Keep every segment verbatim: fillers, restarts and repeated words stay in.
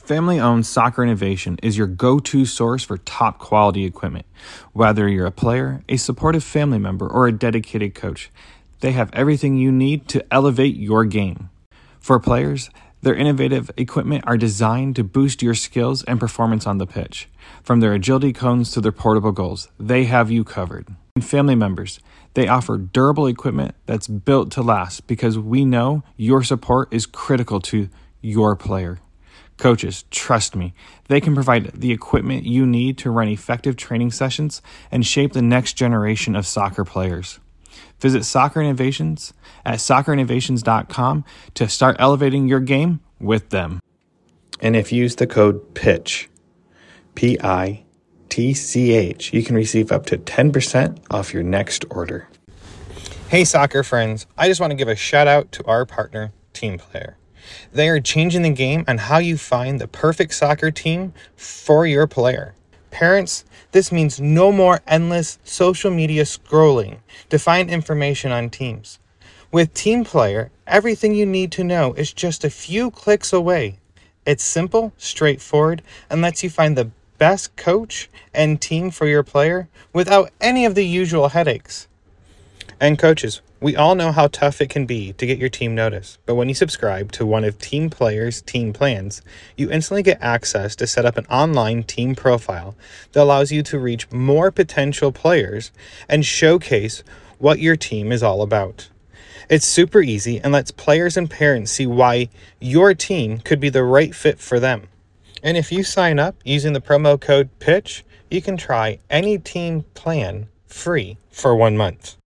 Family-owned Soccer Innovation is your go-to source for top quality equipment. Whether you're a player, a supportive family member, or a dedicated coach, they have everything you need to elevate your game. For players, their innovative equipment are designed to boost your skills and performance on the pitch. From their agility cones to their portable goals, they have you covered. And family members, they offer durable equipment that's built to last because we know your support is critical to your player. Coaches, trust me, they can provide the equipment you need to run effective training sessions and shape the next generation of soccer players. Visit Soccer Innovations at soccer innovations dot com to start elevating your game with them. And if you use the code PITCH, P I T C H, you can receive up to ten percent off your next order. Hey soccer friends, I just want to give a shout out to our partner, Team Player. They are changing the game on how you find the perfect soccer team for your player. Parents, this means no more endless social media scrolling to find information on teams. With Team Player, everything you need to know is just a few clicks away. It's simple, straightforward, and lets you find the best coach and team for your player without any of the usual headaches. And coaches, we all know how tough it can be to get your team noticed, but when you subscribe to one of Team Player's team plans, you instantly get access to set up an online team profile that allows you to reach more potential players and showcase what your team is all about. It's super easy and lets players and parents see why your team could be the right fit for them. And if you sign up using the promo code PITCH, you can try any team plan free for one month.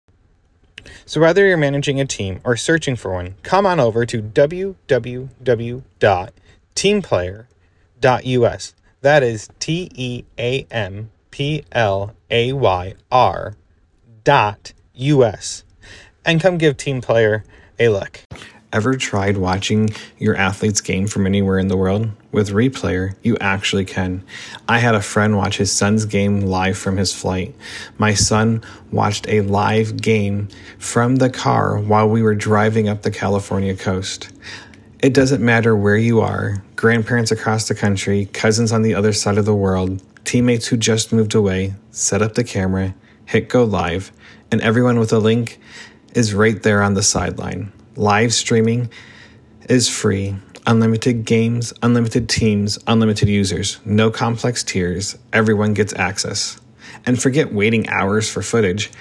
So whether you're managing a team or searching for one, come on over to w w w dot team player dot u s. That is T E A M P L A Y R dot U S. And come give Team Player a look. Ever tried watching your athlete's game from anywhere in the world? With Replayer, you actually can. I had a friend watch his son's game live from his flight. My son watched a live game from the car while we were driving up the California coast. It doesn't matter where you are, grandparents across the country, cousins on the other side of the world, teammates who just moved away, set up the camera, hit go live, and everyone with a link is right there on the sideline. Live streaming is free. Unlimited games, unlimited teams, unlimited users. No complex tiers. Everyone gets access. And forget waiting hours for footage.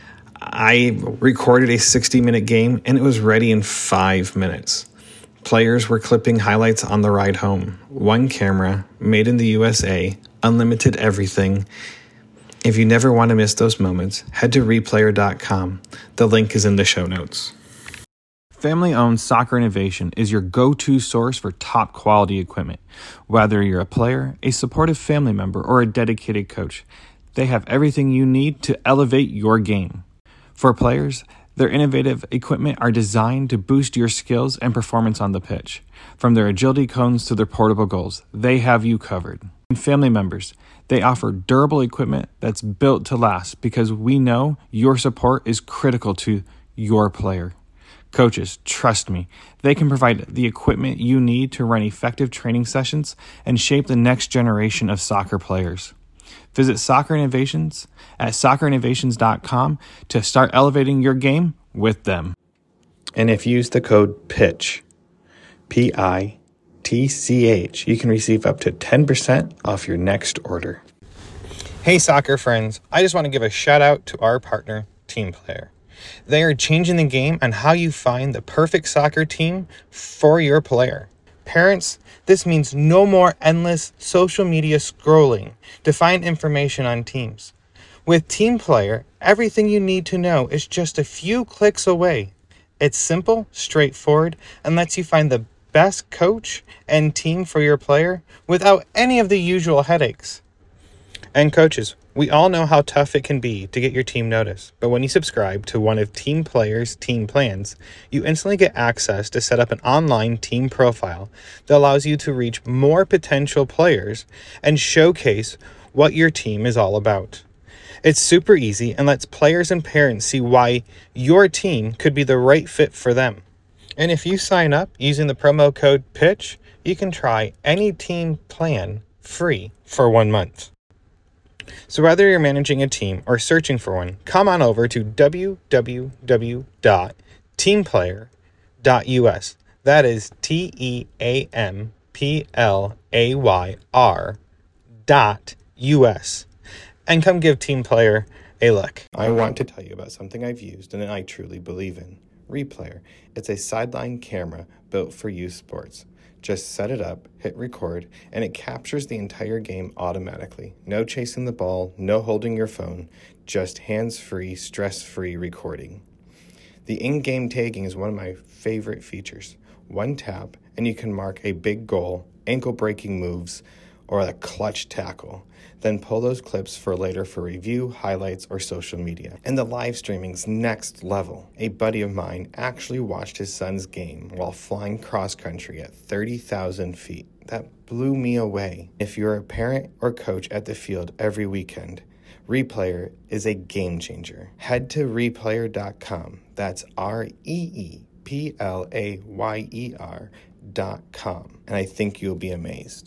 I recorded a sixty-minute game and it was ready in five minutes. Players were clipping highlights on the ride home. One camera, made in the U S A, unlimited everything. If you never want to miss those moments, head to replayer dot com. The link is in the show notes. Family-owned Soccer Innovation is your go-to source for top quality equipment. Whether you're a player, a supportive family member, or a dedicated coach, they have everything you need to elevate your game. For players, their innovative equipment are designed to boost your skills and performance on the pitch. From their agility cones to their portable goals, they have you covered. And family members, they offer durable equipment that's built to last because we know your support is critical to your player. Coaches, trust me, they can provide the equipment you need to run effective training sessions and shape the next generation of soccer players. Visit Soccer Innovations at soccer innovations dot com to start elevating your game with them. And if you use the code PITCH, P I T C H, you can receive up to ten percent off your next order. Hey soccer friends, I just want to give a shout out to our partner, Team Player. They are changing the game on how you find the perfect soccer team for your player. Parents, this means no more endless social media scrolling to find information on teams. With Team Player, everything you need to know is just a few clicks away. It's simple, straightforward, and lets you find the best coach and team for your player without any of the usual headaches. And coaches, we all know how tough it can be to get your team noticed, but when you subscribe to one of Team Player's team plans, you instantly get access to set up an online team profile that allows you to reach more potential players and showcase what your team is all about. It's super easy and lets players and parents see why your team could be the right fit for them. And if you sign up using the promo code PITCH, you can try any team plan free for one month. So whether you're managing a team or searching for one, come on over to w w w dot team player dot u s. That is T E A M P L A Y R dot U S. And come give Team Player a look. I want to tell you about something I've used and I truly believe in. Replayer. It's a sideline camera built for youth sports. Just set it up, hit record, and it captures the entire game automatically. No chasing the ball, no holding your phone, just hands-free, stress-free recording. The in-game tagging is one of my favorite features. One tap, and you can mark a big goal, ankle-breaking moves, or a clutch tackle. Then pull those clips for later for review, highlights, or social media. And the live streaming's next level. A buddy of mine actually watched his son's game while flying cross-country at thirty thousand feet. That blew me away. If you're a parent or coach at the field every weekend, Replayer is a game changer. Head to replayer dot com. That's R E E P L A Y E R dot com. And I think you'll be amazed.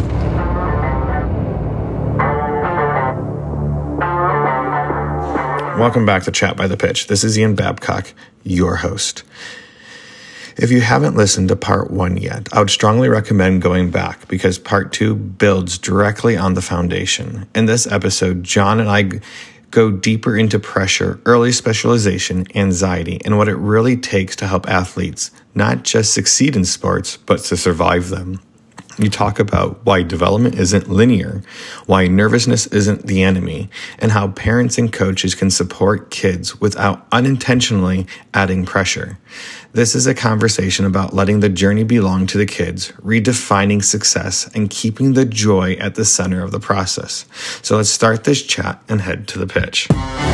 Welcome back to Chat by the Pitch. This is Ian Babcock, your host. If you haven't listened to part one yet, I would strongly recommend going back because part two builds directly on the foundation. In this episode, John and I go deeper into pressure, early specialization, anxiety, and what it really takes to help athletes not just succeed in sports, but to survive them. You talk about why development isn't linear, why nervousness isn't the enemy, and how parents and coaches can support kids without unintentionally adding pressure. This is a conversation about letting the journey belong to the kids, redefining success, and keeping the joy at the center of the process. So let's start this chat and head to the pitch.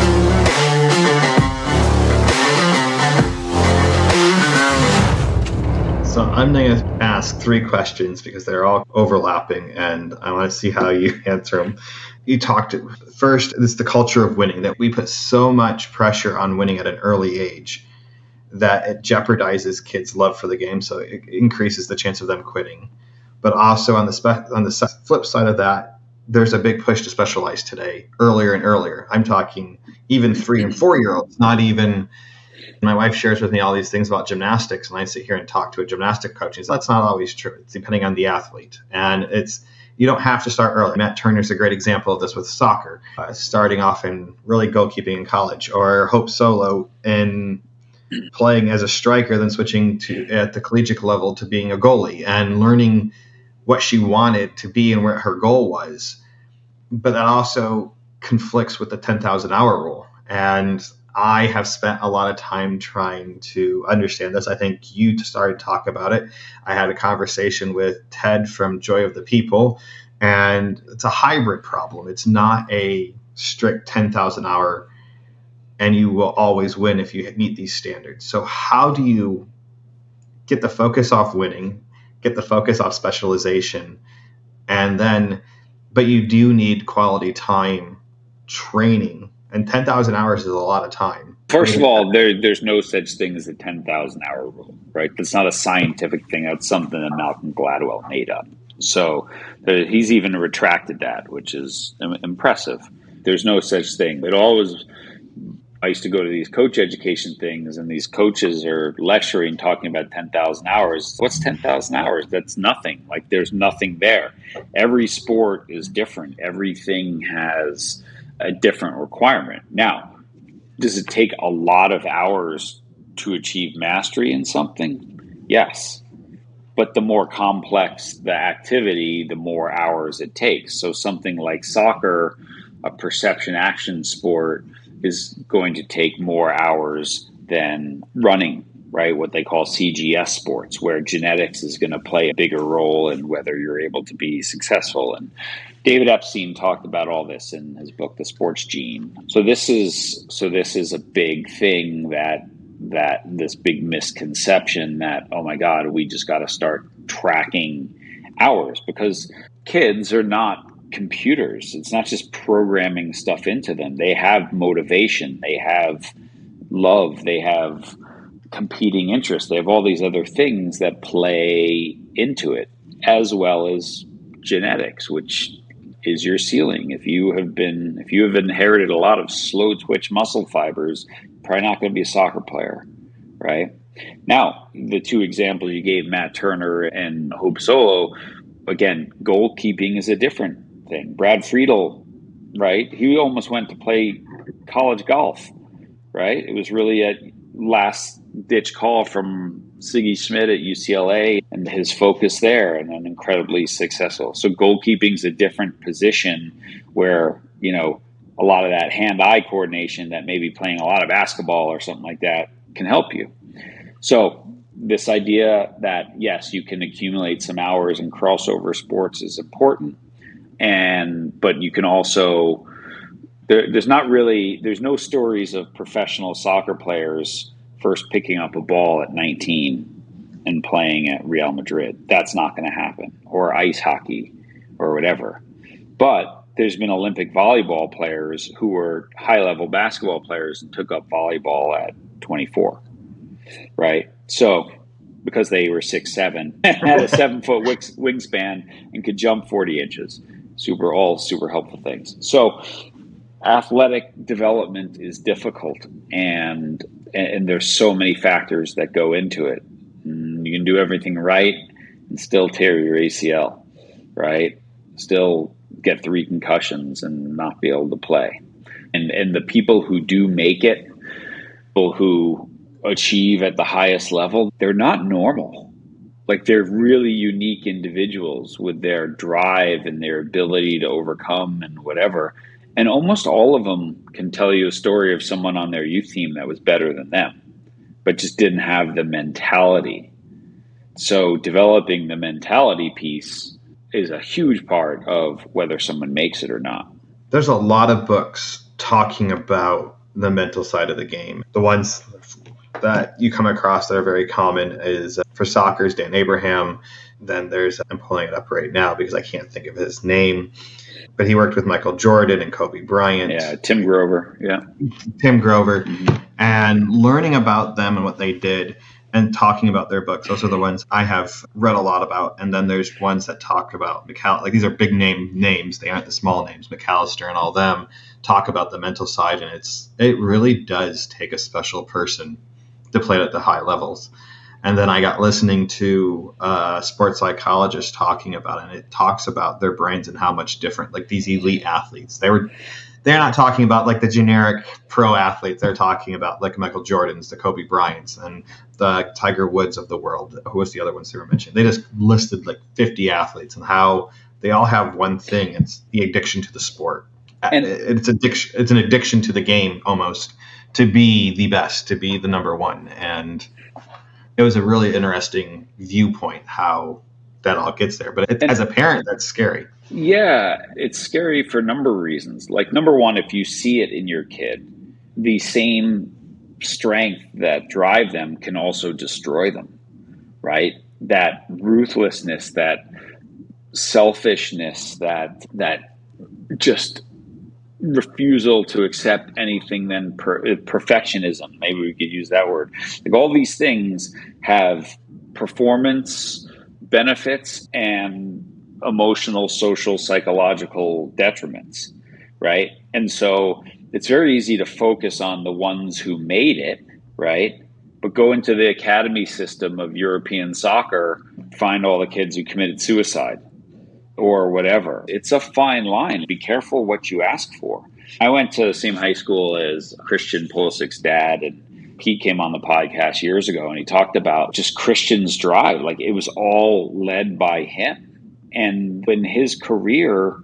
So I'm going to ask three questions because they're all overlapping and I want to see how you answer them. You talked first, it's the culture of winning, that we put so much pressure on winning at an early age that it jeopardizes kids' love for the game. So it increases the chance of them quitting. But also on the spe- on the flip side of that, there's a big push to specialize today, earlier and earlier. I'm talking even three and four year olds, not even. My wife shares with me all these things about gymnastics, and I sit here and talk to a gymnastic coach. And that's not always true. It's depending on the athlete. And it's you don't have to start early. Matt Turner's a great example of this with soccer, uh, starting off in really goalkeeping in college, or Hope Solo in playing as a striker, then switching to at the collegiate level to being a goalie and learning what she wanted to be and where her goal was. But that also conflicts with the ten thousand hour rule. And I have spent a lot of time trying to understand this. I think you started to talk about it. I had a conversation with Ted from Joy of the People, and it's a hybrid problem. It's not a strict ten thousand hour, and you will always win if you meet these standards. So how do you get the focus off winning, get the focus off specialization, and then, but you do need quality time training. And ten thousand hours is a lot of time. First of all, there, there's no such thing as a ten thousand hour rule, right? That's not a scientific thing. That's something that Malcolm Gladwell made up. So uh, he's even retracted that, which is im- impressive. There's no such thing. It always, I used to go to these coach education things, and these coaches are lecturing, talking about ten thousand hours. What's ten thousand hours? That's nothing. Like, there's nothing there. Every sport is different. Everything has a different requirement. Now, does it take a lot of hours to achieve mastery in something? Yes. But the more complex the activity, the more hours it takes. So something like soccer, a perception action sport, is going to take more hours than running, right? What they call C G S sports, where genetics is going to play a bigger role in whether you're able to be successful. And David Epstein talked about all this in his book, The Sports Gene. So this is so this is a big thing that that this big misconception that, oh my God, we just got to start tracking hours, because kids are not computers. It's not just programming stuff into them. They have motivation. They have love. They have competing interests. They have all these other things that play into it. as well as genetics, which is your ceiling. If you have been, if you have inherited a lot of slow twitch muscle fibers, probably not going to be a soccer player, right? Now, the two examples you gave, Matt Turner and Hope Solo, again, goalkeeping is a different thing. Brad Friedel, right? He almost went to play college golf, right? It was really a last ditch call from Siggy Schmidt at U C L A and his focus there, and then incredibly successful. So goalkeeping is a different position where, you know, a lot of that hand-eye coordination that maybe playing a lot of basketball or something like that can help you. So this idea that, yes, you can accumulate some hours in crossover sports is important. And, but you can also, there, there's not really, there's no stories of professional soccer players first picking up a ball at nineteen and playing at Real Madrid. That's not going to happen, or ice hockey or whatever. But there's been Olympic volleyball players who were high-level basketball players and took up volleyball at twenty-four, right? So because they were six seven, had a seven-foot wingspan, and could jump forty inches. Super, all super helpful things. So athletic development is difficult, and and there's so many factors that go into it. You can do everything right and still tear your A C L, right? Still get three concussions and not be able to play. And and the people who do make it, people who achieve at the highest level, they're not normal. Like, they're really unique individuals with their drive and their ability to overcome and whatever. And almost all of them can tell you a story of someone on their youth team that was better than them, but just didn't have the mentality. So developing the mentality piece is a huge part of whether someone makes it or not. There's a lot of books talking about the mental side of the game. The ones that you come across that are very common is uh, for soccer is Dan Abraham. Then there's, I'm pulling it up right now because I can't think of his name, but he worked with Michael Jordan and Kobe Bryant. Yeah, Tim Grover. Yeah. Tim Grover. Mm-hmm. And learning about them and what they did and talking about their books. Those are the ones I have read a lot about. And then there's ones that talk about McAllister. Like, these are big name names. They aren't the small names. McAllister and all them talk about the mental side. And it's it really does take a special person to play it at the high levels. And then I got listening to a sports psychologist talking about it, and it talks about their brains and how much different, like these elite athletes, they were, they're not talking about like the generic pro athletes. They're talking about like Michael Jordans, the Kobe Bryants, and the Tiger Woods of the world. Who was the other ones they were mentioning? They just listed like fifty athletes and how they all have one thing. It's the addiction to the sport. And it's addiction. It's an addiction to the game almost, to be the best, to be the number one. And it was a really interesting viewpoint how that all gets there. But it, as a parent, that's scary. Yeah, it's scary for a number of reasons. Like, number one, if you see it in your kid, the same strength that drive them can also destroy them, right? That ruthlessness, that selfishness, that that just refusal to accept anything than per, perfectionism. Maybe we could use that word. Like, all these things have performance benefits and emotional, social, psychological detriments, right? And so it's very easy to focus on the ones who made it, right? But go into the academy system of European soccer, find all the kids who committed suicide or whatever. It's a fine line. Be careful what you ask for. I went to the same high school as Christian Pulisic's dad, and he came on the podcast years ago, and he talked about just Christian's drive. Like, it was all led by him. And when his career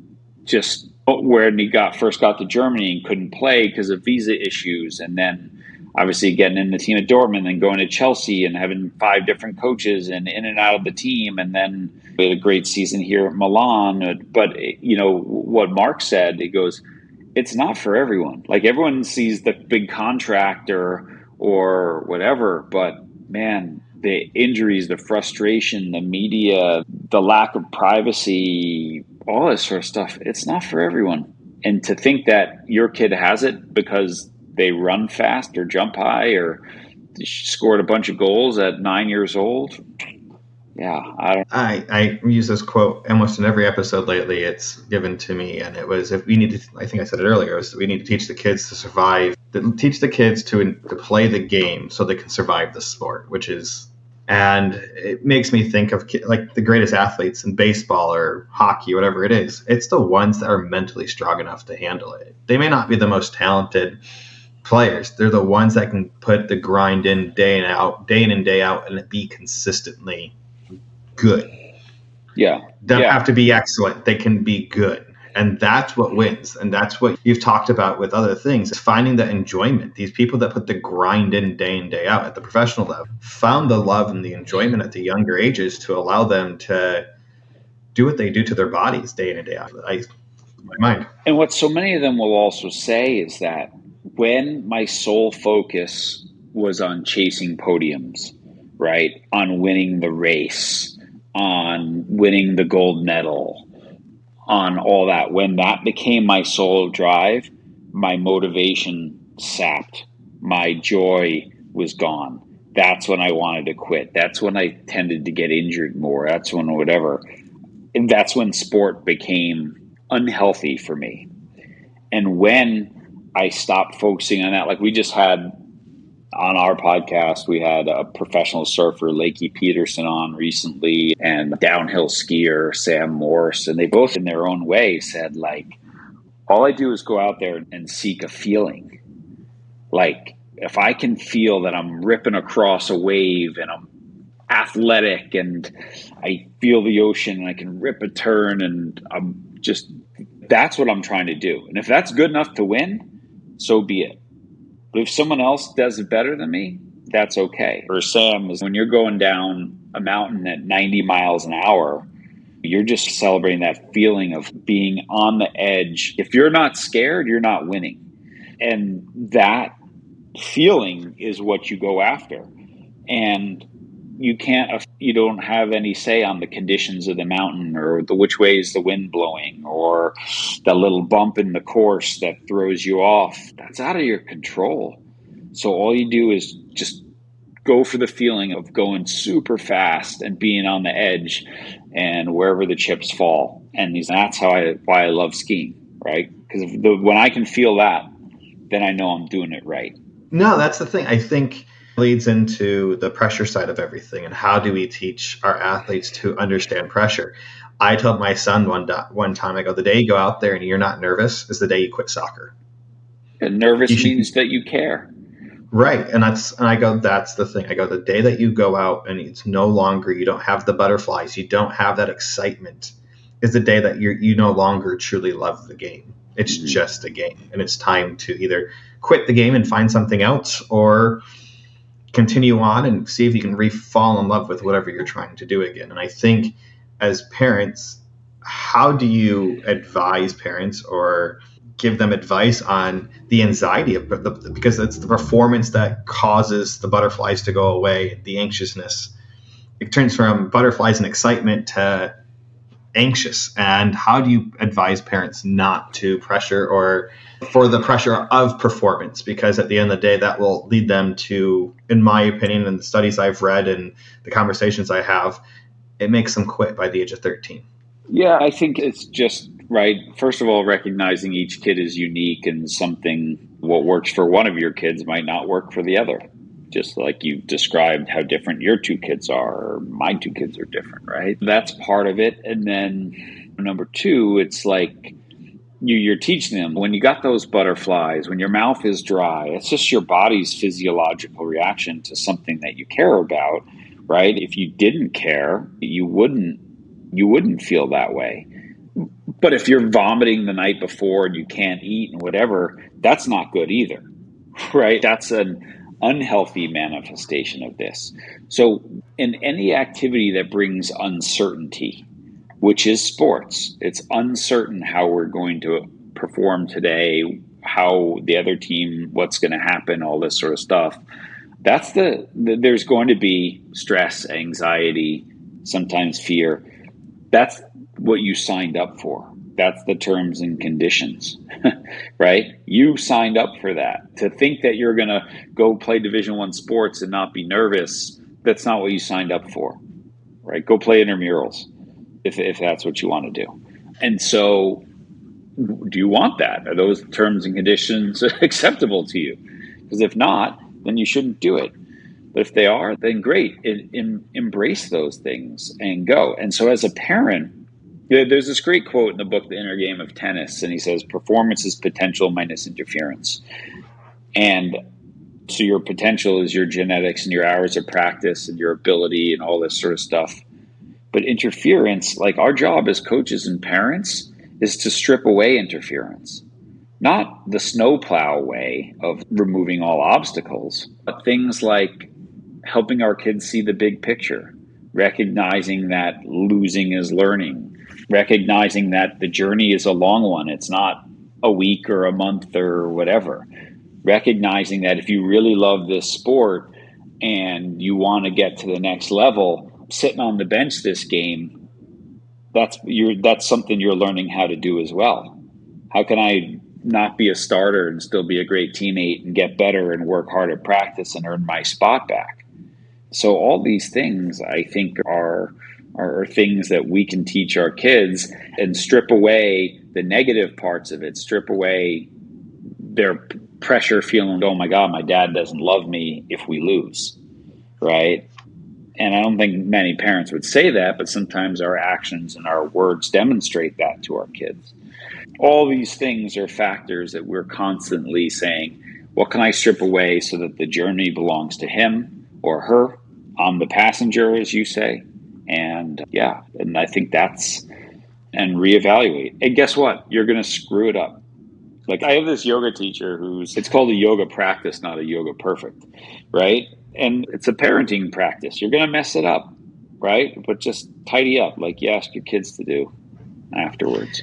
just when he got first got to Germany and couldn't play because of visa issues, and then obviously getting in the team at Dortmund and going to Chelsea and having five different coaches and in and out of the team. And then we had a great season here at Milan. But, you know, what Mark said, he goes, it's not for everyone. Like, everyone sees the big contract or, or whatever, but man, the injuries, the frustration, the media, the lack of privacy, all this sort of stuff, it's not for everyone. And to think that your kid has it because they run fast or jump high or scored a bunch of goals at nine years old, Yeah, I don't. I, I use this quote almost in every episode lately. It's given to me, and it was, if we need to, I think I said it earlier, was we need to teach the kids to survive, to teach the kids to, to play the game so they can survive the sport, which is, and it makes me think of like the greatest athletes in baseball or hockey, whatever it is. It's the ones that are mentally strong enough to handle it. They may not be the most talented players. They're the ones that can put the grind in day and out, day in and day out, and be consistently good. Yeah. Don't yeah. have to be excellent. They can be good. And that's what wins. And that's what you've talked about with other things, is finding the enjoyment. These people that put the grind in day in, day out at the professional level found the love and the enjoyment at the younger ages to allow them to do what they do to their bodies day in and day out. I, my mind. And what so many of them will also say is that when my sole focus was on chasing podiums, right, on winning the race, on winning the gold medal, on all that, when that became my sole drive, my motivation sapped. My joy was gone. That's when I wanted to quit. That's when I tended to get injured more. That's when whatever. And that's when sport became unhealthy for me. And when I stopped focusing on that, like we just had on our podcast, we had a professional surfer, Lakey Peterson, on recently, and a downhill skier, Sam Morse. And they both, in their own way, said, like, all I do is go out there and seek a feeling. Like, if I can feel that I'm ripping across a wave and I'm athletic and I feel the ocean and I can rip a turn and I'm just, that's what I'm trying to do. And if that's good enough to win, so be it. But if someone else does it better than me, that's okay. For Sam, is when you're going down a mountain at ninety miles an hour, you're just celebrating that feeling of being on the edge. If you're not scared, you're not winning. And that feeling is what you go after. And you can't, you don't have any say on the conditions of the mountain or the which way is the wind blowing or the little bump in the course that throws you off. That's out of your control. So all you do is just go for the feeling of going super fast and being on the edge and wherever the chips fall. And that's how I, why I love skiing, right? Because when I can feel that, then I know I'm doing it right. No, that's the thing. I think leads into the pressure side of everything, and how do we teach our athletes to understand pressure. I told my son one do- one time, I go, the day you go out there and you're not nervous is the day you quit soccer. And nervous should, means that you care. Right. And that's, and I go, that's the thing. I go, the day that you go out and it's no longer, you don't have the butterflies, you don't have that excitement, is the day that you you no longer truly love the game. It's mm-hmm. just a game, and it's time to either quit the game and find something else, or continue on and see if you can re-fall in love with whatever you're trying to do again. And I think as parents, how do you advise parents or give them advice on the anxiety of the, because it's the performance that causes the butterflies to go away, the anxiousness. It turns from butterflies and excitement to anxious. And how do you advise parents not to pressure or for the pressure of performance? Because at the end of the day, that will lead them to, in my opinion, and the studies I've read and the conversations I have, it makes them quit by the age of thirteen. Yeah, I think it's just right. First of all, recognizing each kid is unique, and something, what works for one of your kids might not work for the other. Just like you described how different your two kids are, or my two kids are different, right? That's part of it. And then number two, it's like you, you're teaching them when you got those butterflies, when your mouth is dry, it's just your body's physiological reaction to something that you care about, right? If you didn't care, you wouldn't, you wouldn't feel that way. But if you're vomiting the night before and you can't eat and whatever, that's not good either, right? That's an unhealthy manifestation of this. So in any activity that brings uncertainty, which is sports, it's uncertain how we're going to perform today, how the other team, what's going to happen, all this sort of stuff. That's the, the there's going to be stress, anxiety, sometimes fear. That's what you signed up for. That's the terms and conditions, right? You signed up for that. To think that you're going to go play Division One sports and not be nervous, that's not what you signed up for. right? Go play intramurals if, if that's what you want to do. And so do you want that? Are those terms and conditions acceptable to you? Because if not, then you shouldn't do it. But if they are, then great. It, in, embrace those things and go. And so as a parent, there's this great quote in the book, The Inner Game of Tennis, and he says, performance is potential minus interference. And so your potential is your genetics and your hours of practice and your ability and all this sort of stuff. But interference, like our job as coaches and parents, is to strip away interference. Not the snowplow way of removing all obstacles, but things like helping our kids see the big picture, recognizing that losing is learning, recognizing that the journey is a long one. It's not a week or a month or whatever. Recognizing that if you really love this sport and you want to get to the next level, sitting on the bench this game, that's you're that's something you're learning how to do as well. How can I not be a starter and still be a great teammate and get better and work hard at practice and earn my spot back? So all these things, I think, are are things that we can teach our kids and strip away the negative parts of it, strip away their pressure feeling, oh my God, my dad doesn't love me if we lose, right? And I don't think many parents would say that, but sometimes our actions and our words demonstrate that to our kids. All these things are factors that we're constantly saying, what can I strip away so that the journey belongs to him or her? I'm the passenger, as you say. And yeah, and I think that's, and reevaluate. And guess what? You're going to screw it up. Like I have this yoga teacher who's, it's called a yoga practice, not a yoga perfect, right? And it's a parenting practice. You're going to mess it up, right? But just tidy up like you ask your kids to do afterwards.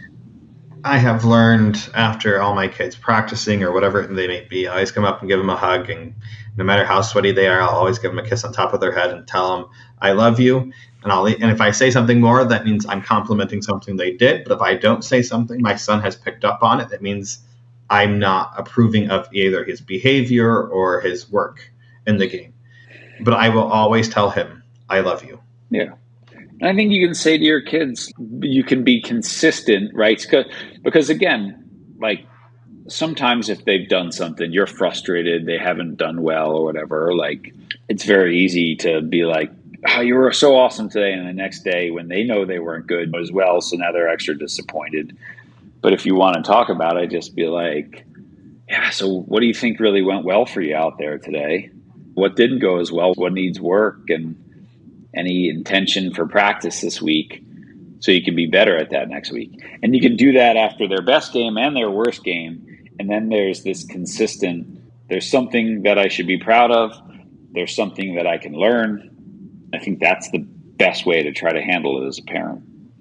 I have learned after all my kids practicing or whatever they may be, I always come up and give them a hug. And no matter how sweaty they are, I'll always give them a kiss on top of their head and tell them, I love you. And I'll, and if I say something more, that means I'm complimenting something they did. But if I don't say something, my son has picked up on it. That means I'm not approving of either his behavior or his work in the game. But I will always tell him, I love you. Yeah. And I think you can say to your kids, you can be consistent, right? Because, because again, like sometimes if they've done something, you're frustrated, they haven't done well or whatever, like it's very easy to be like, oh, you were so awesome today. And the next day when they know they weren't good as well, so now they're extra disappointed. But if you want to talk about it, just be like, yeah, so what do you think really went well for you out there today? What didn't go as well? What needs work? And any intention for practice this week so you can be better at that next week. And you can do that after their best game and their worst game. And then there's this consistent, there's something that I should be proud of. There's something that I can learn. I think that's the best way to try to handle it as a parent.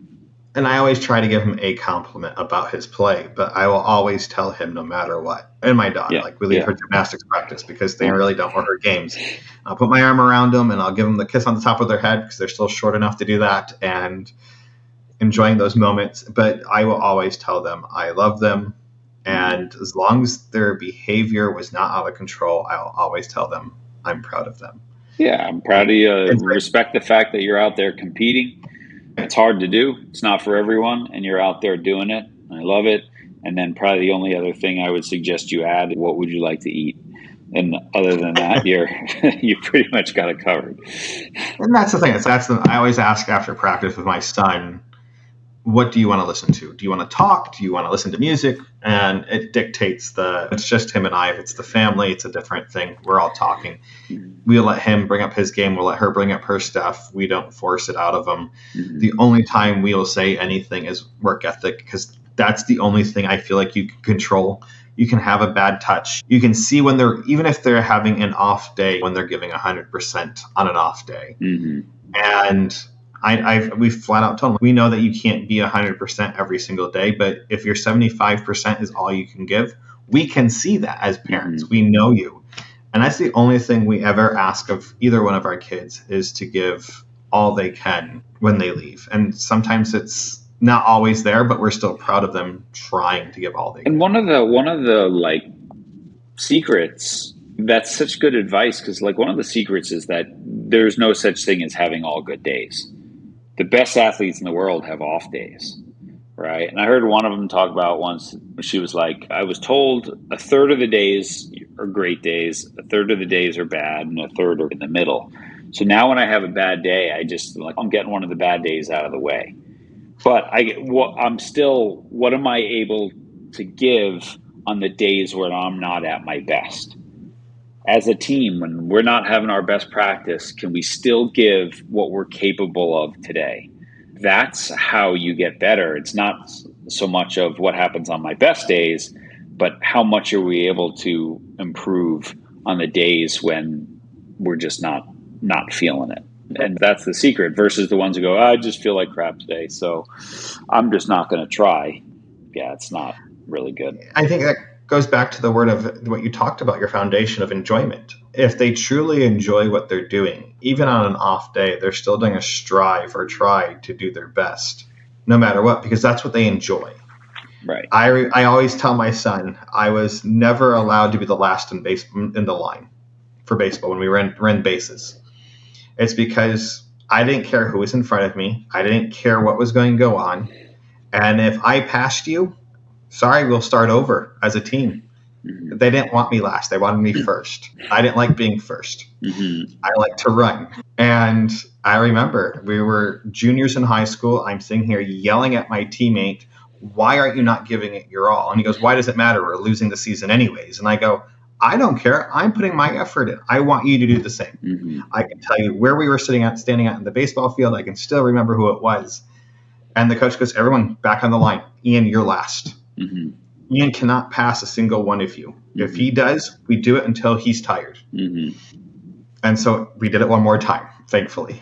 And I always try to give him a compliment about his play, but I will always tell him no matter what. And my daughter, yeah, like we leave yeah. her gymnastics practice because they really don't want her games. I'll put my arm around them and I'll give them the kiss on the top of their head because they're still short enough to do that and enjoying those moments. But I will always tell them I love them. And as long as their behavior was not out of control, I'll always tell them I'm proud of them. Yeah, I'm proud of you. Respect the fact that you're out there competing. It's hard to do. It's not for everyone, and you're out there doing it. I love it. And then probably the only other thing I would suggest you add, what would you like to eat? And other than that, you're you pretty much got it covered. And that's the thing. It's, that's the, I always ask after practice with my son, what do you want to listen to? Do you want to talk? Do you want to listen to music? And it dictates the, it's just him and I. If it's the family, it's a different thing. We're all talking. We'll let him bring up his game. We'll let her bring up her stuff. We don't force it out of them. Mm-hmm. The only time we will say anything is work ethic, because that's the only thing I feel like you can control. You can have a bad touch. You can see when they're, even if they're having an off day, when they're giving one hundred percent on an off day. Mm-hmm. And I, I've, we flat out told them, we know that you can't be one hundred percent every single day, but if your seventy-five percent is all you can give, we can see that as parents. Mm-hmm. We know you. And that's the only thing we ever ask of either one of our kids is to give all they can when they leave. And sometimes it's not always there, but we're still proud of them trying to give all they can. And one of the, one of the like secrets, that's such good advice, because like one of the secrets is that there's no such thing as having all good days. the best athletes in the world have off days, right? And I heard one of them talk about once, she was like, I was told a third of the days are great days, a third of the days are bad, and a third are in the middle. So now when I have a bad day, I just like, I'm getting one of the bad days out of the way. But I, well, I'm still, what am I able to give on the days where I'm not at my best? As a team, when we're not having our best practice, can we still give what we're capable of today? That's how you get better. It's not so much of what happens on my best days, but how much are we able to improve on the days when we're just not not feeling it. And that's the secret versus the ones who go, I just feel like crap today, so I'm just not going to try. Yeah, it's not really good. I think that goes back to the word of what you talked about, your foundation of enjoyment. If they truly enjoy what they're doing, even on an off day, they're still going to strive or try to do their best, no matter what, because that's what they enjoy. Right. I re- I always tell my son I was never allowed to be the last in base in the line for baseball when we ran ran bases. It's because I didn't care who was in front of me. I didn't care what was going to go on, and if I passed you, sorry, we'll start over as a team. Mm-hmm. They didn't want me last. They wanted me first. I didn't like being first. Mm-hmm. I like to run. And I remember we were juniors in high school. I'm sitting here yelling at my teammate, why aren't you not giving it your all? And he goes, why does it matter? We're losing the season anyways. And I go, I don't care. I'm putting my effort in. I want you to do the same. Mm-hmm. I can tell you where we were sitting at, standing at in the baseball field. I can still remember who it was. And the coach goes, everyone back on the line. Ian, you're last. Mm-hmm. Ian cannot pass a single one of you. Mm-hmm. If he does, we do it until he's tired. Mm-hmm. And so we did it one more time, thankfully,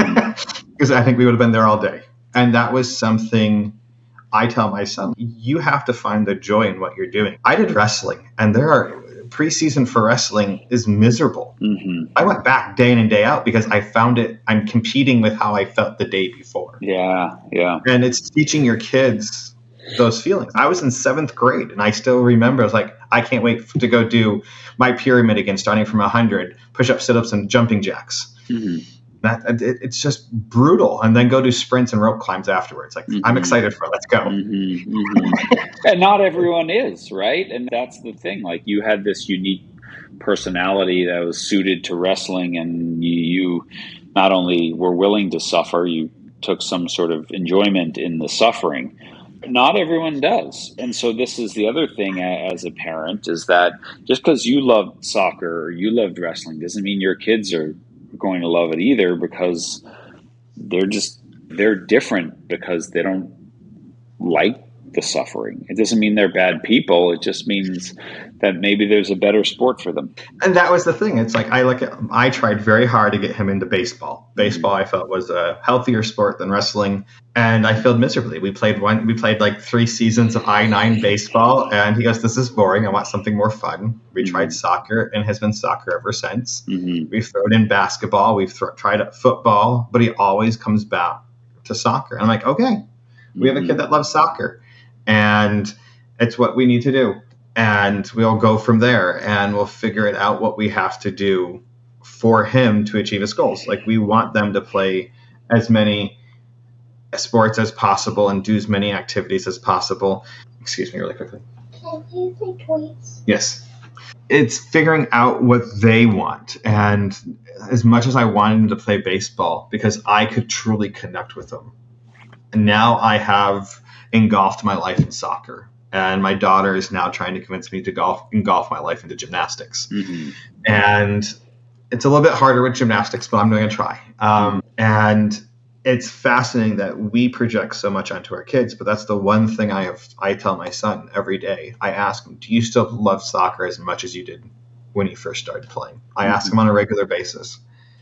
because I think we would have been there all day. And that was something I tell my son, you have to find the joy in what you're doing. I did wrestling, and there are preseason for wrestling is miserable. Mm-hmm. I went back day in and day out because I found it, I'm competing with how I felt the day before. Yeah, yeah. And it's teaching your kids those feelings. I was in seventh grade and I still remember, I was like, I can't wait to go do my pyramid again, starting from one hundred, push-ups, sit-ups, and jumping jacks. Mm-hmm. That it, It's just brutal. And then go do sprints and rope climbs afterwards. Like, mm-hmm. I'm excited for it. Let's go. Mm-hmm. Mm-hmm. And not everyone is, right? And that's the thing. Like, you had this unique personality that was suited to wrestling, and you, you not only were willing to suffer, you took some sort of enjoyment in the suffering. Not everyone does. And so this is the other thing as a parent, is that just because you loved soccer or you loved wrestling doesn't mean your kids are going to love it either, because they're just, they're different because they don't like the suffering. It doesn't mean they're bad people. It just means that maybe there's a better sport for them. And that was the thing. It's like, I look at, I tried very hard to get him into baseball. Baseball, I felt, was a healthier sport than wrestling, and I failed miserably. We played one, we played like three seasons of I nine baseball, and he goes, this is boring. I want something more fun. We mm-hmm. tried soccer, and has been soccer ever since. Mm-hmm. We've thrown in basketball. We've th- tried football, but he always comes back to soccer. And I'm like, okay, we have a kid that loves soccer, and it's what we need to do. And we'll go from there, and we'll figure it out what we have to do for him to achieve his goals. Like, we want them to play as many sports as possible and do as many activities as possible. Excuse me really quickly. Can you say toys? Yes. It's figuring out what they want. And as much as I wanted him to play baseball, because I could truly connect with them, and now I have engulfed my life in soccer. And my daughter is now trying to convince me to golf, engulf my life into gymnastics. Mm-hmm. And it's a little bit harder with gymnastics, but I'm going to try. Um, and it's fascinating that we project so much onto our kids, but that's the one thing I have. I tell my son every day. I ask him, do you still love soccer as much as you did when you first started playing? I mm-hmm. ask him on a regular basis.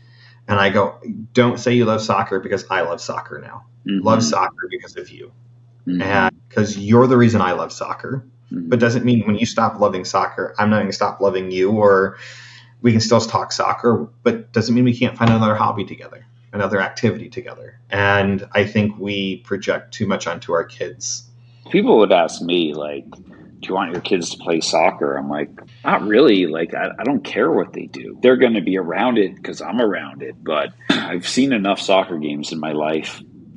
And I go, don't say you love soccer because I love soccer now. Mm-hmm. Love soccer because of you. Mm-hmm. And because you're the reason I love soccer. Mm-hmm. But doesn't mean when you stop loving soccer, I'm not going to stop loving you, or we can still talk soccer, but doesn't mean we can't find another hobby together, another activity together. And I think we project too much onto our kids. People would ask me, like, do you want your kids to play soccer? I'm like, not really. Like, I, I don't care what they do. They're going to be around it because I'm around it. But I've seen enough soccer games in my life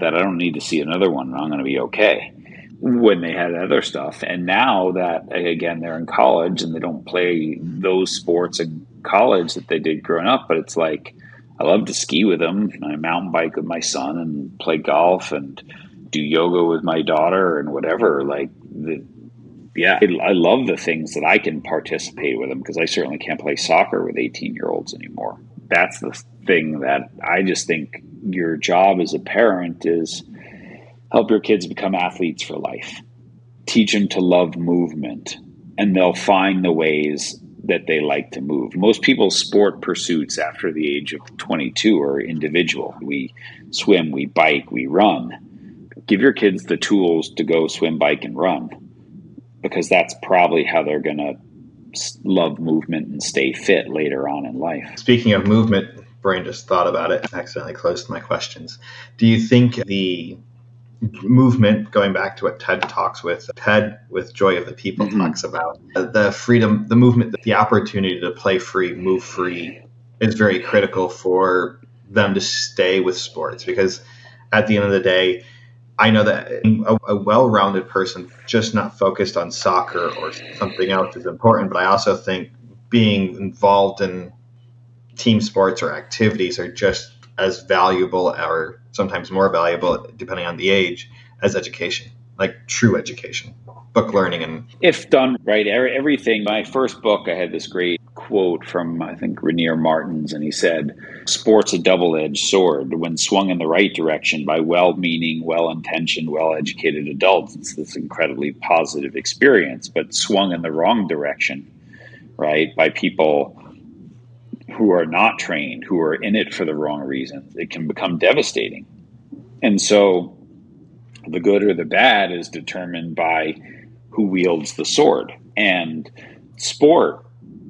that I don't need to see another one and I'm going to be okay, when they had other stuff. And now that, again, they're in college and they don't play those sports in college that they did growing up, but it's like, I love to ski with them. I mountain bike with my son and play golf and do yoga with my daughter and whatever. Like, the, yeah, I love the things that I can participate with them, because I certainly can't play soccer with eighteen-year-olds anymore. That's the thing that I just think your job as a parent is help your kids become athletes for life. Teach them to love movement, and they'll find the ways that they like to move. Most people's sport pursuits after the age of twenty-two are individual. We swim, we bike, we run. Give your kids the tools to go swim, bike, and run, because that's probably how they're going to love movement and stay fit later on in life. Speaking of movement, brain just thought about it, accidentally closed my questions. Do you think the movement, going back to what TED talks with, TED with Joy of the People mm-hmm. talks about, the freedom, the movement, the opportunity to play free, move free is very critical for them to stay with sports, because at the end of the day, I know that a, a well-rounded person just not focused on soccer or something else is important, but I also think being involved in team sports or activities are just as valuable, or sometimes more valuable, depending on the age, as education, like true education, book learning. And if done right, everything. My first book, I had this great quote from, I think, Rainier Martins, and he said, "Sport's a double-edged sword. When swung in the right direction by well-meaning, well-intentioned, well-educated adults, it's this incredibly positive experience. But swung in the wrong direction, right, by people who are not trained, who are in it for the wrong reasons, it can become devastating." And so the good or the bad is determined by who wields the sword. And sport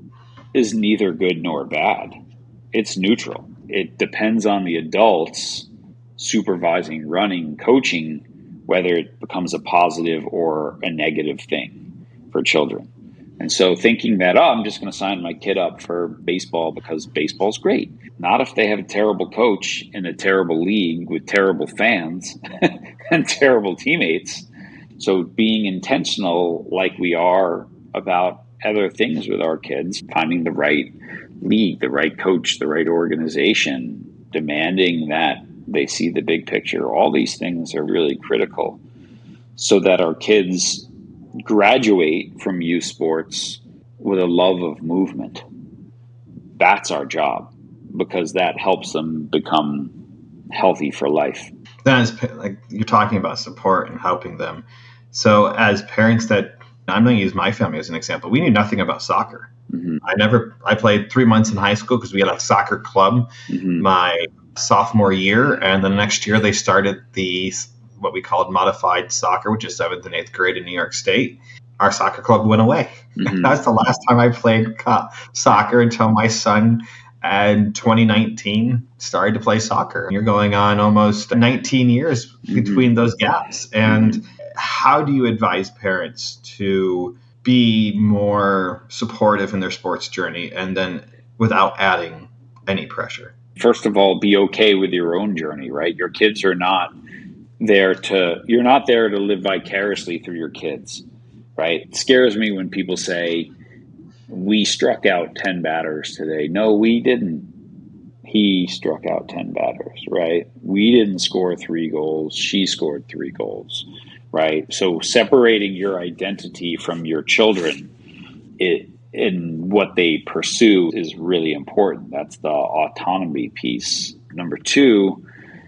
is neither good nor bad. It's neutral. It depends on the adults supervising, running, coaching, whether it becomes a positive or a negative thing for children. And so thinking that, oh, I'm just going to sign my kid up for baseball because baseball's great. Not if they have a terrible coach in a terrible league with terrible fans and terrible teammates. So being intentional, like we are about other things with our kids, finding the right league, the right coach, the right organization, demanding that they see the big picture. All these things are really critical so that our kids graduate from youth sports with a love of movement. That's our job, because that helps them become healthy for life. That's like you're talking about support and helping them. So as parents that, I'm going to use my family as an example. We knew nothing about soccer. Mm-hmm. I never, I played three months in high school because we had a soccer club mm-hmm. my sophomore year. And the next year they started the, what we called modified soccer, which is seventh and eighth grade in New York State. Our soccer club went away. Mm-hmm. That's the last time I played co- soccer until my son in twenty nineteen started to play soccer. You're going on almost nineteen years mm-hmm. between those gaps. And mm-hmm. how do you advise parents to be more supportive in their sports journey, and then without adding any pressure? First of all, be okay with your own journey, right? Your kids are not there to, you're not there to live vicariously through your kids, right? It scares me when people say, we struck out ten batters today. No, we didn't. He struck out ten batters, right? We didn't score three goals. She scored three goals, right? So separating your identity from your children it, in what they pursue is really important. That's the autonomy piece. Number two,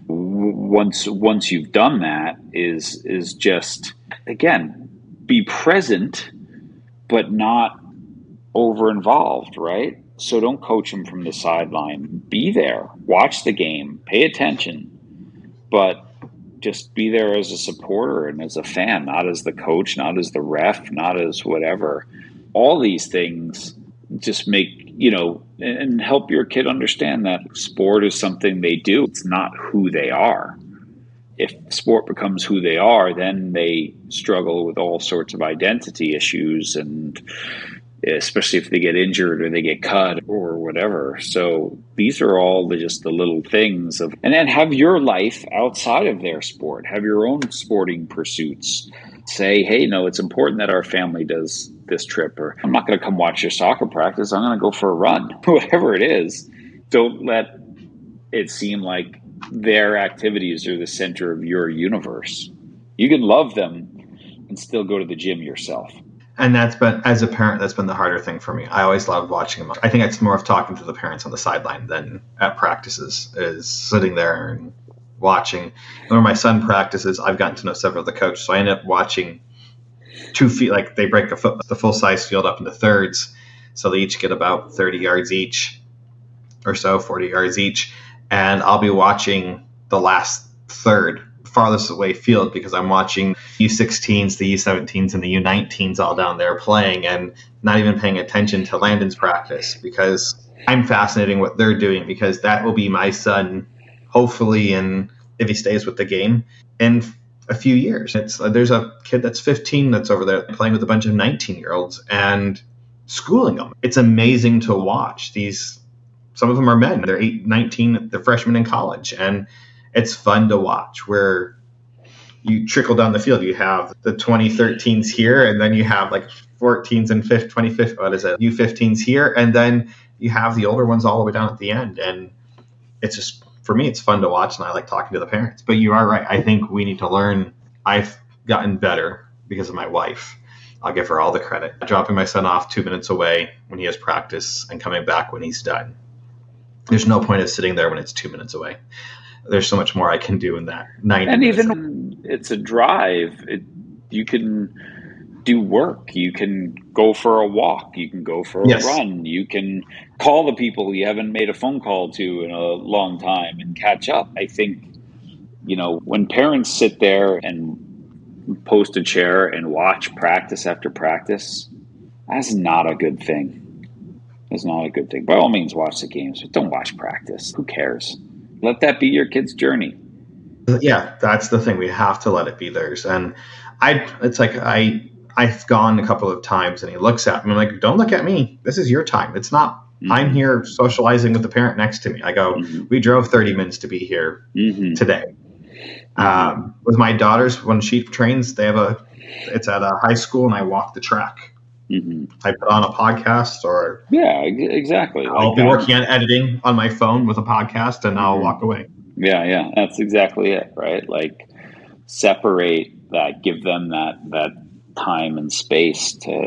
once once you've done that, is is just, again, be present, but not over-involved, right? So don't coach them from the sideline. Be there. Watch the game. Pay attention. But just be there as a supporter and as a fan, not as the coach, not as the ref, not as whatever. All these things just make, you know, and help your kid understand that sport is something they do. It's not who they are. If sport becomes who they are, then they struggle with all sorts of identity issues and especially if they get injured or they get cut or whatever. So these are all the, just the little things of, and then have your life outside of their sport, have your own sporting pursuits. Say, hey, no, it's important that our family does this trip, or I'm not going to come watch your soccer practice. I'm going to go for a run, whatever it is. Don't let it seem like their activities are the center of your universe. You can love them and still go to the gym yourself. And that's been, as a parent, that's been the harder thing for me. I always loved watching them. I think it's more of talking to the parents on the sideline than at practices, is sitting there and watching. When my son practices, I've gotten to know several of the coaches, so I end up watching two feet, like they break a foot, the full-size field up into thirds, so they each get about thirty yards each or so, forty yards each, and I'll be watching the last third, farthest away field, because I'm watching U sixteens, the U seventeens, and the U nineteens all down there playing and not even paying attention to Landon's practice, because I'm fascinating what they're doing, because that will be my son, hopefully, and if he stays with the game, in a few years. It's uh, there's a kid that's fifteen that's over there playing with a bunch of nineteen-year-olds and schooling them. It's amazing to watch. These, some of them are men. They're eight, nineteen, they're freshmen in college, and it's fun to watch, where you trickle down the field. You have the twenty thirteens here, and then you have like fourteens and fifth, twenty-fifth, what is it, U fifteens here, and then you have the older ones all the way down at the end. And it's just, for me, it's fun to watch, and I like talking to the parents. But you are right. I think we need to learn. I've gotten better because of my wife. I'll give her all the credit. Dropping my son off two minutes away when he has practice and coming back when he's done. There's no point of sitting there when it's two minutes away. There's so much more I can do in that ninety and minutes. even when it's a drive, it, you can do work. You can go for a walk. You can go for a Yes. run. You can call the people you haven't made a phone call to in a long time and catch up. I think, you know, when parents sit there and post a chair and watch practice after practice, that's not a good thing. It's not a good thing. By all means, watch the games, but don't watch practice. Who cares? Let that be your kid's journey. Yeah, that's the thing. We have to let it be theirs. And I, it's like I, I've gone a couple of times, and he looks at me. I'm like, don't look at me. This is your time. It's not. Mm-hmm. I'm here socializing with the parent next to me. I go, mm-hmm. we drove thirty minutes to be here mm-hmm. today. Mm-hmm. Um, with my daughters, when she trains, they have a, it's at a high school, and I walk the track. Mm-hmm. I put on a podcast, or yeah, exactly. I'll like be that. working on editing on my phone with a podcast, and I'll mm-hmm. walk away. Yeah, yeah, that's exactly it, right? Like, separate that, give them that that time and space to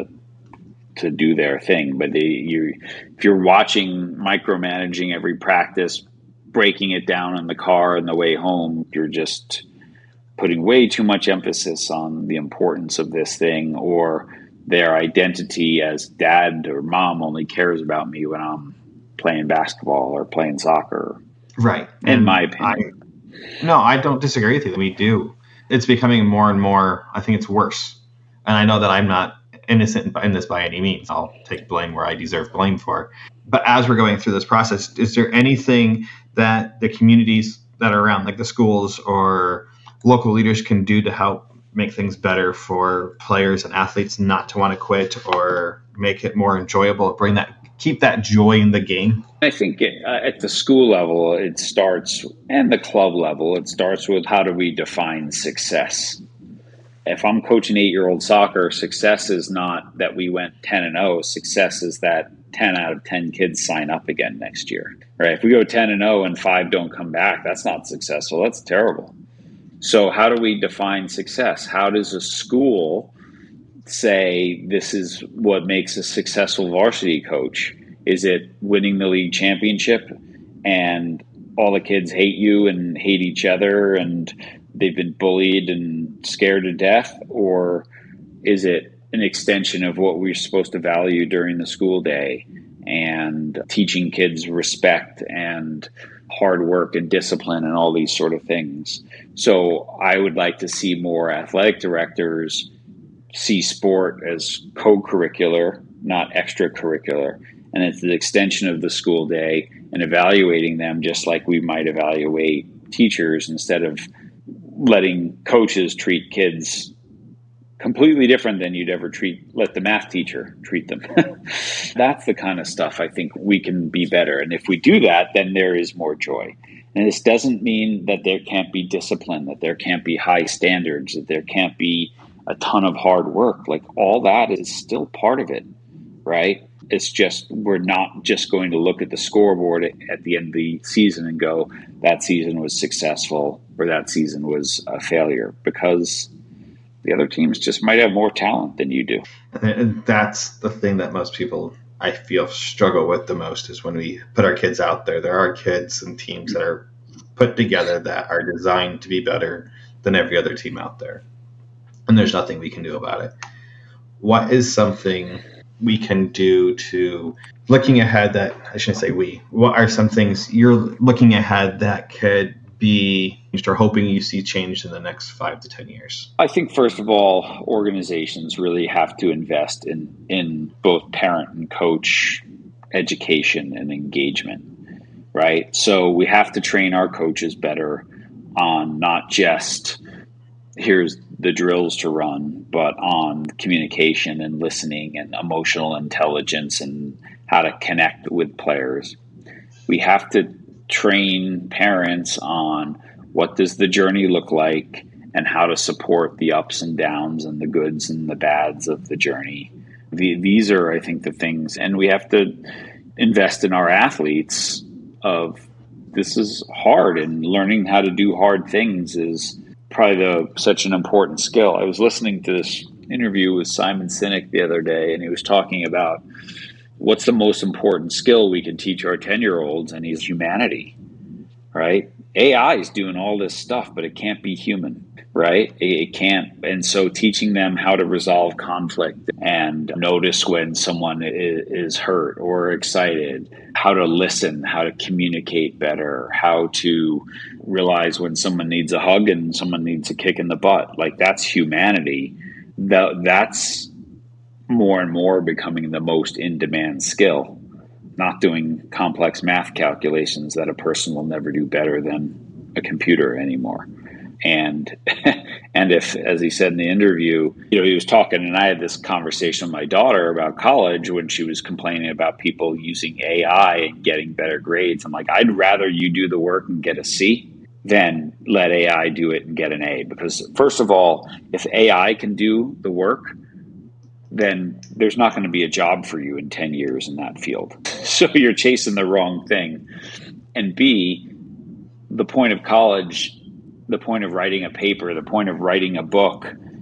to do their thing. But they, you, if you're watching, micromanaging every practice, breaking it down in the car on the way home, you're just putting way too much emphasis on the importance of this thing, or their identity as dad or mom only cares about me when I'm playing basketball or playing soccer. Right. In and my opinion. I, no, I don't disagree with you. We do. It's becoming more and more, I think it's worse. And I know that I'm not innocent in this by any means. I'll take blame where I deserve blame for. But as we're going through this process, is there anything that the communities that are around, like the schools or local leaders, can do to help make things better for players and athletes not to want to quit, or make it more enjoyable, bring that, keep that joy in the game? I think it, uh, at the school level, it starts, and the club level, it starts with, how do we define success? If I'm coaching eight-year-old soccer, success is not that we went ten and oh. Success is that ten out of ten kids sign up again next year, right? If we go ten and oh and five don't come back, that's not successful. That's terrible. So how do we define success? How does a school say this is what makes a successful varsity coach? Is it winning the league championship and all the kids hate you and hate each other and they've been bullied and scared to death? Or is it an extension of what we're supposed to value during the school day and teaching kids respect and hard work and discipline and all these sort of things? So I would like to see more athletic directors see sport as co-curricular, not extracurricular. And it's the extension of the school day, and evaluating them just like we might evaluate teachers, instead of letting coaches treat kids completely different than you'd ever treat, let the math teacher treat them. That's the kind of stuff I think we can be better. And if we do that, then there is more joy. And this doesn't mean that there can't be discipline, that there can't be high standards, that there can't be a ton of hard work. Like, all that is still part of it, right? It's just, we're not just going to look at the scoreboard at the end of the season and go, that season was successful or that season was a failure, because the other teams just might have more talent than you do. And that's the thing that most people, I feel, struggle with the most, is when we put our kids out there. There are kids and teams that are put together that are designed to be better than every other team out there. And there's nothing we can do about it. What is something we can do to, looking ahead, that, I shouldn't say we, what are some things you're looking ahead that could be, or hoping you see changed in the next five to ten years? I think, first of all, organizations really have to invest in, in both parent and coach education and engagement, right? So we have to train our coaches better on not just, here's the drills to run, but on communication and listening and emotional intelligence and how to connect with players. We have to train parents on what does the journey look like and how to support the ups and downs and the goods and the bads of the journey. The, these are, I think, the things. And we have to invest in our athletes of, this is hard, and learning how to do hard things is probably the, such an important skill. I was listening to this interview with Simon Sinek the other day, and he was talking about what's the most important skill we can teach our ten-year-olds, and he's humanity, right? A I is doing all this stuff, but it can't be human, right? It, it can't. And so teaching them how to resolve conflict and notice when someone is, is hurt or excited, how to listen, how to communicate better, how to realize when someone needs a hug and someone needs a kick in the butt. Like, that's humanity. That, that's more and more becoming the most in-demand skill, not doing complex math calculations that a person will never do better than a computer anymore. And and if, as he said in the interview, you know, he was talking, and I had this conversation with my daughter about college when she was complaining about people using A I and getting better grades. I'm like, I'd rather you do the work and get a C than let A I do it and get an A. Because, first of all, if A I can do the work, then there's not going to be a job for you in ten years in that field. So you're chasing the wrong thing. And B, the point of college, the point of writing a paper, the point of writing a book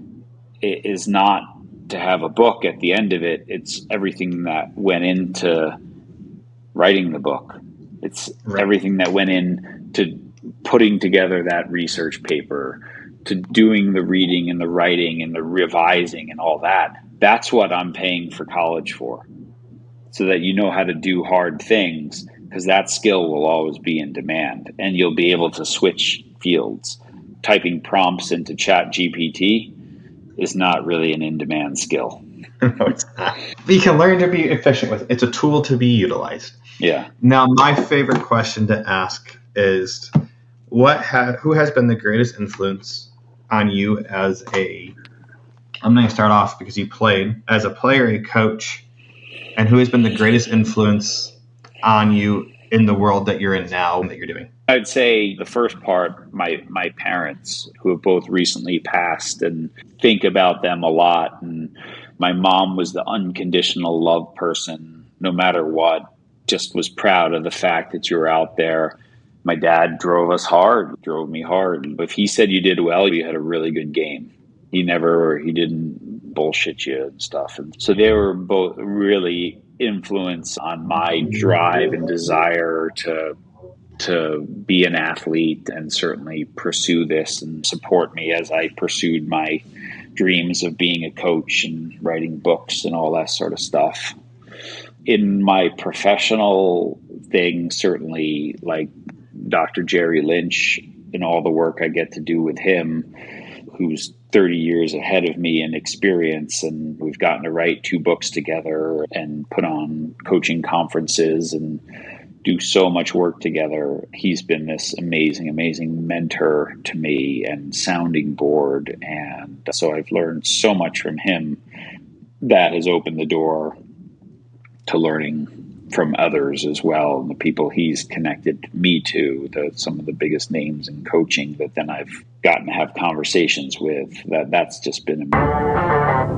is not to have a book at the end of it. It's everything that went into writing the book. It's right. Everything that went into putting together that research paper, to doing the reading and the writing and the revising and all that. That's what I'm paying for college for, so that you know how to do hard things, because that skill will always be in demand, and you'll be able to switch fields. Typing prompts into Chat G P T is not really an in-demand skill. No, it's not. You can learn to be efficient with it. It's a tool to be utilized. Yeah. Now, my favorite question to ask is, what ha- who has been the greatest influence on you as a, I'm going to start off because you played, as a player, a coach, and who has been the greatest influence on you in the world that you're in now, that you're doing? I'd say the first part, my my parents, who have both recently passed, and think about them a lot. And my mom was the unconditional love person, no matter what, just was proud of the fact that you were out there. My dad drove us hard, drove me hard. If he said you did well, you had a really good game. He never, he didn't bullshit you and stuff. And so they were both really influence on my drive and desire to to be an athlete, and certainly pursue this and support me as I pursued my dreams of being a coach and writing books and all that sort of stuff. In my professional thing, certainly like Doctor Jerry Lynch and all the work I get to do with him, who's thirty years ahead of me in experience, and we've gotten to write two books together and put on coaching conferences and do so much work together. He's been this amazing, amazing mentor to me and sounding board. And so I've learned so much from him that has opened the door to learning from others as well, and the people he's connected me to, the some of the biggest names in coaching that then I've gotten to have conversations with. That that's just been amazing.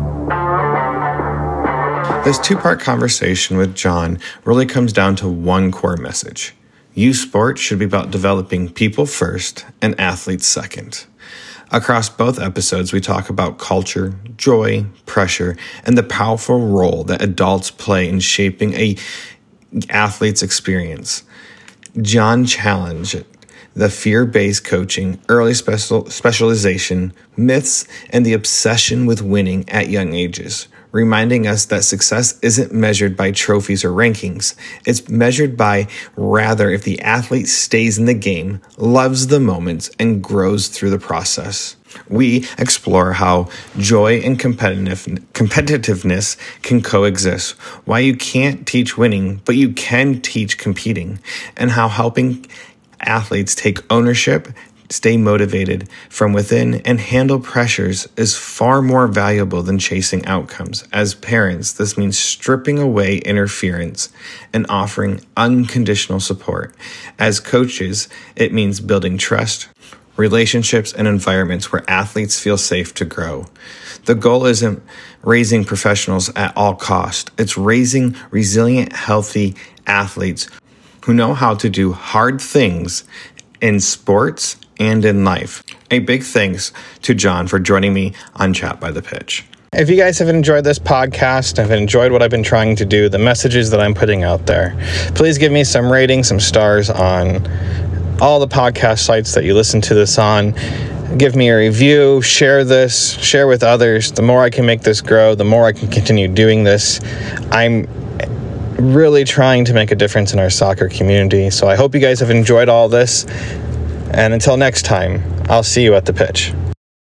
This two-part conversation with John really comes down to one core message. Youth sports should be about developing people first and athletes second. Across both episodes, we talk about culture, joy, pressure, and the powerful role that adults play in shaping a athlete's experience. John challenged the fear-based coaching, early special specialization, myths, and the obsession with winning at young ages, reminding us that success isn't measured by trophies or rankings. It's measured by, rather, if the athlete stays in the game, loves the moments, and grows through the process. We explore how joy and competitive, competitiveness can coexist, why you can't teach winning, but you can teach competing, and how helping athletes take ownership, stay motivated from within, and handle pressures is far more valuable than chasing outcomes. As parents, this means stripping away interference and offering unconditional support. As coaches, it means building trust, relationships, and environments where athletes feel safe to grow. The goal isn't raising professionals at all cost. It's raising resilient, healthy athletes who know how to do hard things in sports and in life. A big thanks to John for joining me on Chat by the Pitch. If you guys have enjoyed this podcast, have enjoyed what I've been trying to do, the messages that I'm putting out there, please give me some ratings, some stars on all the podcast sites that you listen to this on. Give me a review, share this, share with others. The more I can make this grow, the more I can continue doing this. I'm really trying to make a difference in our soccer community. So I hope you guys have enjoyed all this. And until next time, I'll see you at the pitch.